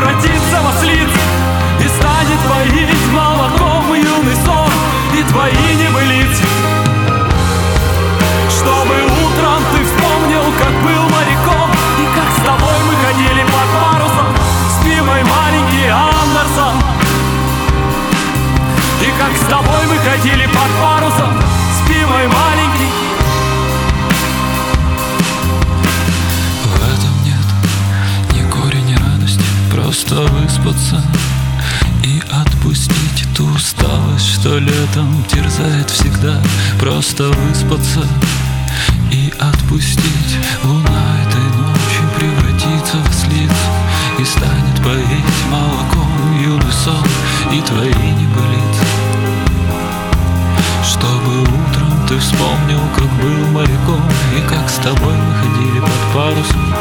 превратится в ослиц и станет поить молоком юный сон и твои небылицы. Чтобы утром ты вспомнил, как был моряком, и как с тобой мы ходили под парусом, спи, мой маленький Андерсон. И как с тобой мы ходили под парусом, спи, мой маленький. В этом нет ни горя, ни радости, просто выспаться и отпустить ту усталость, что летом терзает всегда. Просто выспаться и отпустить. Луна этой ночью превратится в ослиц и станет поить молоком юный сон и твои небылицы. Чтобы утром ты вспомнил, как был моряком, и как с тобой мы ходили под парусом,